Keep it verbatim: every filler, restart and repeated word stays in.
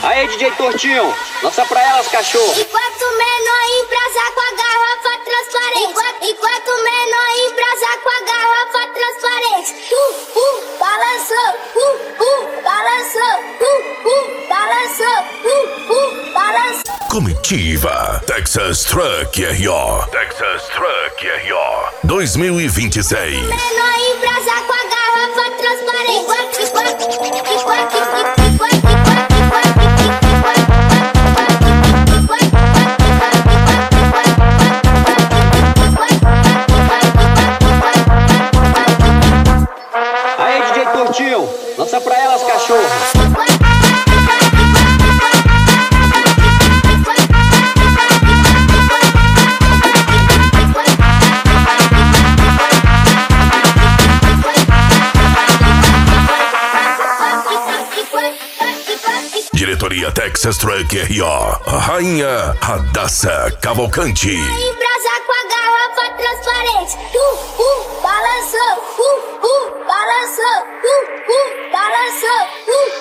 Aí, D J Tortinho, lança pra elas, cachorro. Enquanto o menor embrasa com a garrafa transparente. Enquanto, enquanto o menor embrasa com a garrafa transparente. Uh, uh, balançou, uh, uh, balançou, uh, uh, balançou, uh, uh, balançou. Comitiva Texas Truck R O. Texas Truck R O dois mil e vinte e seis. Menor embrasa com a garrafa transparente. Enquanto, enquanto, enquanto, enquanto, enquanto. Aí, D J Tortinho, lança pra elas, cachorro. Diretoria Texas Truck R O. A rainha Radassa Cavalcante. Embrasa com a garrafa transparente. Uh, uh, balançou, uh, uh, balançou, uh, uh, balançou, uh.